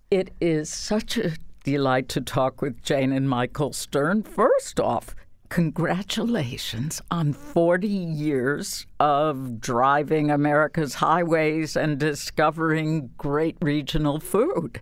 It is such a delight to talk with Jane and Michael Stern. First off, congratulations on 40 years of driving America's highways and discovering great regional food.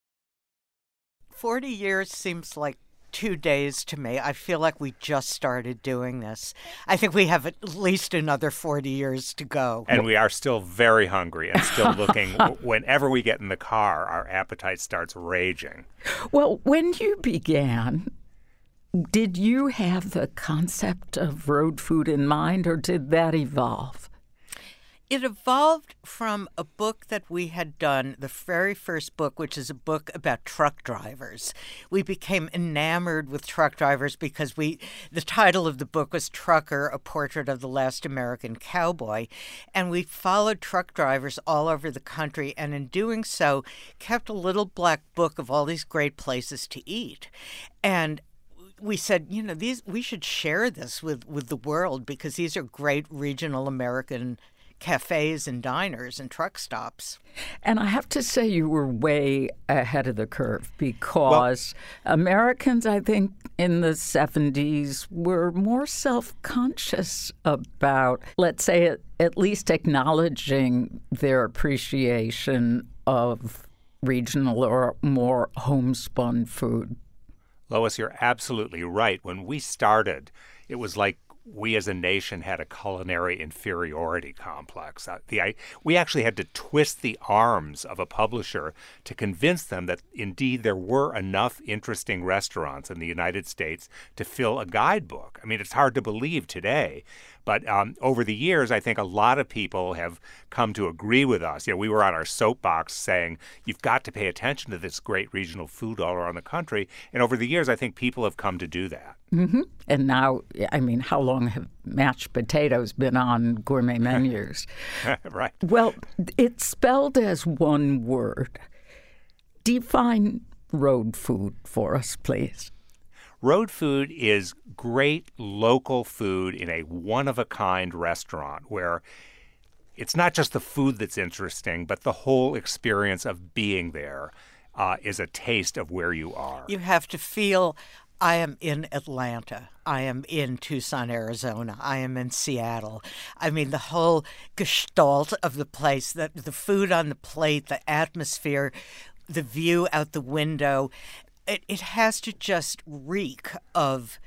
40 years seems like 2 days to me. I feel like we just started doing this. I think we have at least another 40 years to go. And we are still very hungry and still looking. Whenever we get in the car, our appetite starts raging. Well, when you began, did you have the concept of road food in mind, or did that evolve? It evolved from a book that we had done, the very first book, which is a book about truck drivers. We became enamored with truck drivers because the title of the book was Trucker, A Portrait of the Last American Cowboy. And we followed truck drivers all over the country, and in doing so, kept a little black book of all these great places to eat. And we said, we should share this with the world because these are great regional American cafes and diners and truck stops. And I have to say you were way ahead of the curve because Americans, I think, in the 70s were more self-conscious about, let's say, at least acknowledging their appreciation of regional or more homespun food. Lois, you're absolutely right. When we started, it was like we as a nation had a culinary inferiority complex. We actually had to twist the arms of a publisher to convince them that indeed there were enough interesting restaurants in the United States to fill a guidebook. I mean, it's hard to believe today. But over the years, I think a lot of people have come to agree with us. We were on our soapbox saying, you've got to pay attention to this great regional food all around the country. And over the years, I think people have come to do that. Mm-hmm. And now, I mean, how long have mashed potatoes been on gourmet menus? Right. Well, it's spelled as one word. Define road food for us, please. Road food is great local food in a one-of-a-kind restaurant where it's not just the food that's interesting, but the whole experience of being there is a taste of where you are. You have to feel, I am in Atlanta. I am in Tucson, Arizona. I am in Seattle. I mean, the whole gestalt of the place, the food on the plate, the atmosphere, the view out the window. It has to just reek of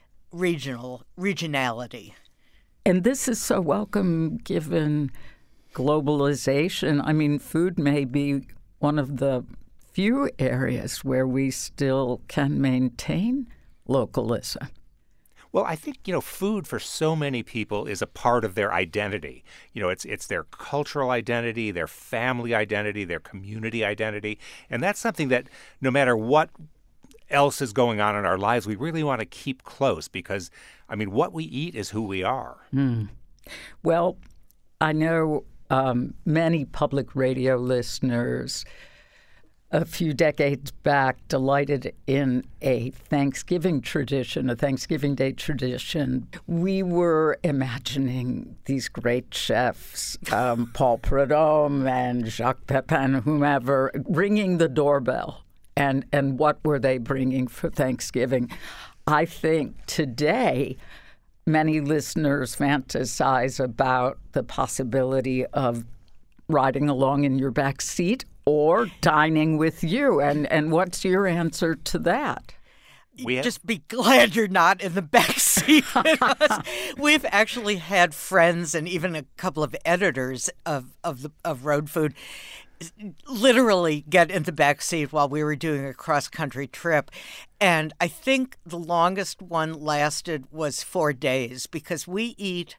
regionality. And this is so welcome given globalization. I mean, food may be one of the few areas where we still can maintain localism. Well, I think, food for so many people is a part of their identity. It's their cultural identity, their family identity, their community identity. And that's something that no matter what else is going on in our lives, we really want to keep close because, what we eat is who we are. Well, I know many public radio listeners a few decades back delighted in a Thanksgiving tradition, a Thanksgiving Day tradition. We were imagining these great chefs, Paul Prudhomme and Jacques Pepin, whomever, ringing the doorbell. And what were they bringing for Thanksgiving? I think today many listeners fantasize about the possibility of riding along in your back seat or dining with you. And what's your answer to that? Just be glad you're not in the back seat with us. We've actually had friends and even a couple of editors of Road Food literally get in the back seat while we were doing a cross-country trip. And I think the longest one lasted was 4 days because we eat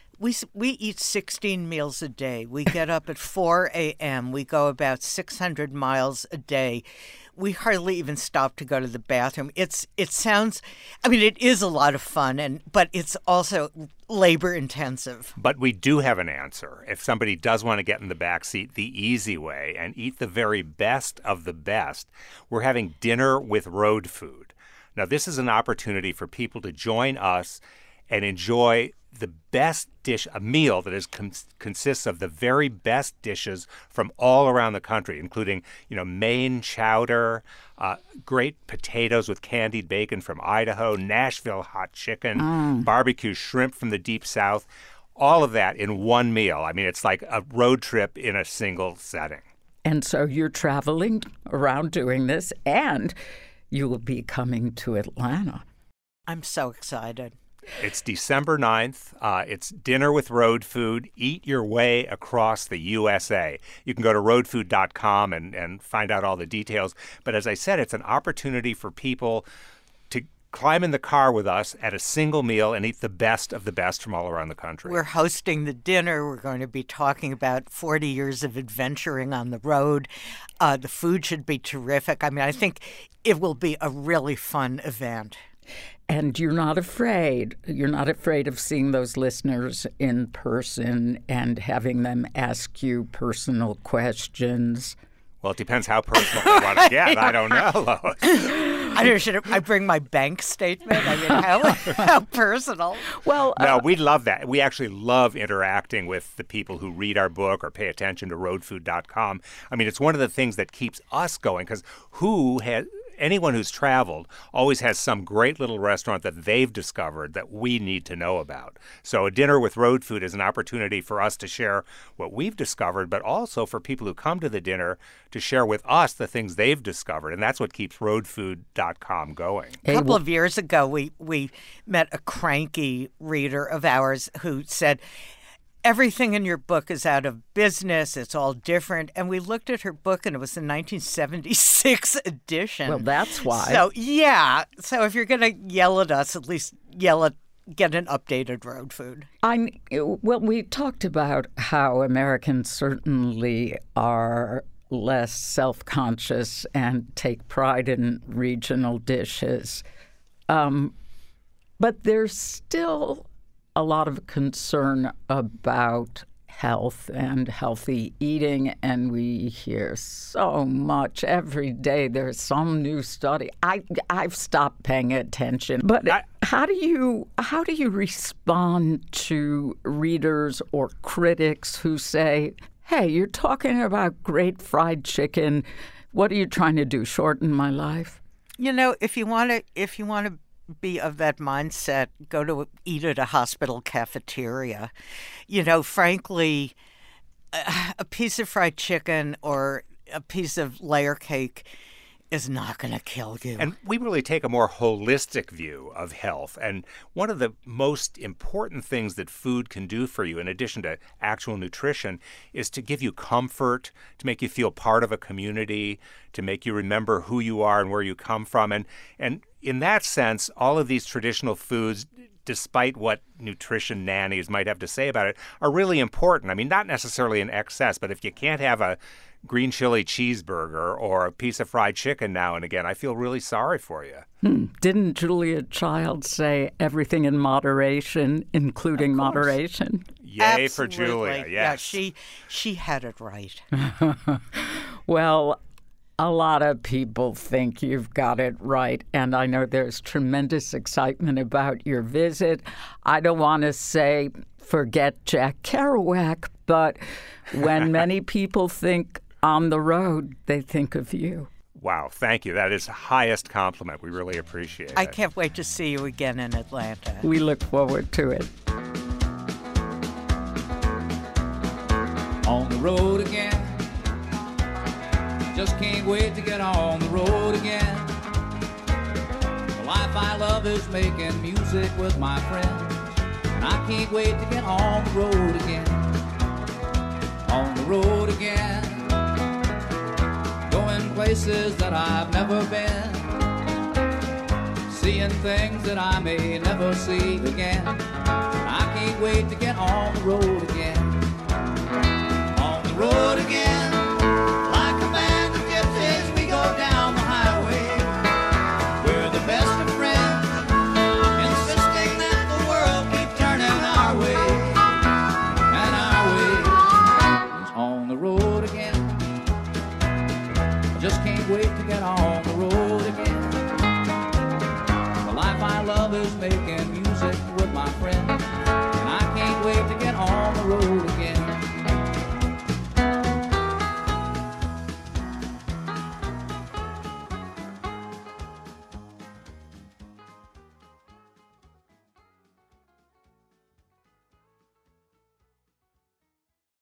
16 meals a day. We get up at 4 a.m. We go about 600 miles a day. We hardly even stop to go to the bathroom. It is a lot of fun, but it's also labor intensive. But we do have an answer. If somebody does want to get in the back seat the easy way and eat the very best of the best, we're having dinner with road food. Now, this is an opportunity for people to join us and enjoy the best dish, a meal that is consists of the very best dishes from all around the country, including, Maine chowder, great potatoes with candied bacon from Idaho, Nashville hot chicken, barbecue shrimp from the deep South, all of that in one meal. I mean, it's like a road trip in a single setting. And so you're traveling around doing this, and you will be coming to Atlanta. I'm so excited. It's December 9th. It's Dinner with Road Food. Eat your way across the USA. You can go to roadfood.com and find out all the details. But as I said, it's an opportunity for people to climb in the car with us at a single meal and eat the best of the best from all around the country. We're hosting the dinner. We're going to be talking about 40 years of adventuring on the road. The food should be terrific. I mean, I think it will be a really fun event. And you're not afraid. You're not afraid of seeing those listeners in person and having them ask you personal questions. Well, it depends how personal they want to get. I don't know, Lois. I don't know, should I bring my bank statement? I mean, how personal? Well, no, we love that. We actually love interacting with the people who read our book or pay attention to roadfood.com. I mean, it's one of the things that keeps us going, because anyone who's traveled always has some great little restaurant that they've discovered that we need to know about. So a dinner with Road Food is an opportunity for us to share what we've discovered, but also for people who come to the dinner to share with us the things they've discovered. And that's what keeps roadfood.com going. A couple of years ago, we met a cranky reader of ours who said, everything in your book is out of business. It's all different. And we looked at her book, and it was the 1976 edition. Well, that's why. So, yeah. So if you're going to yell at us, at least get an updated Road Food. Well, we talked about how Americans certainly are less self-conscious and take pride in regional dishes. But there's still a lot of concern about health and healthy eating, and we hear so much every day. There's some new study. I've stopped paying attention. But how do you respond to readers or critics who say, "Hey, you're talking about great fried chicken. What are you trying to do? Shorten my life?" If you want to be of that mindset, go to eat at a hospital cafeteria. Frankly, a piece of fried chicken or a piece of layer cake is not going to kill you. And we really take a more holistic view of health. And one of the most important things that food can do for you, in addition to actual nutrition, is to give you comfort, to make you feel part of a community, to make you remember who you are and where you come from. And in that sense, all of these traditional foods, despite what nutrition nannies might have to say about it, are really important. I mean, not necessarily in excess, but if you can't have a green chili cheeseburger or a piece of fried chicken now and again, I feel really sorry for you. Didn't Julia Child say everything in moderation, including moderation? Yay Absolutely. For Julia, yes. Yeah, she had it right. Well, a lot of people think you've got it right, and I know there's tremendous excitement about your visit. I don't want to say forget Jack Kerouac, but when many people think on the road, they think of you. Wow, thank you. That is the highest compliment. We really appreciate it. I can't wait to see you again in Atlanta. We look forward to it. On the road again. Just can't wait to get on the road again. The life I love is making music with my friends, and I can't wait to get on the road again. On the road again. Going places that I've never been, seeing things that I may never see again. I can't wait to get on the road again. On the road again. Down the highway, we're the best of friends, insisting that the world keep turning our way, and our way is on the road again. I just can't wait to get on the road again. The life I love is making music with my friends, and road again.